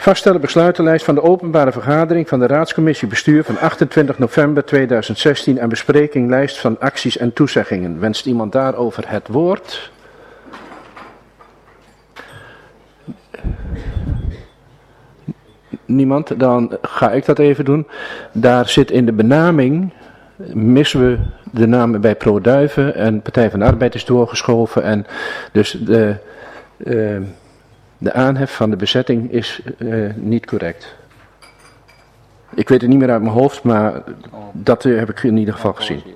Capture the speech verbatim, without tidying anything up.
Vaststellen besluitenlijst van de openbare vergadering van de Raadscommissie Bestuur van achtentwintig november tweeduizend zestien en bespreking lijst van acties en toezeggingen. Wenst iemand daarover het woord? Niemand? Dan ga ik dat even doen. Daar zit in de benaming, missen we de namen bij Pro Duiven en Partij van de Arbeid is doorgeschoven. En dus de, uh, de aanhef van de bezetting is uh, niet correct. Ik weet het niet meer uit mijn hoofd, maar dat uh, heb ik in ieder geval gezien.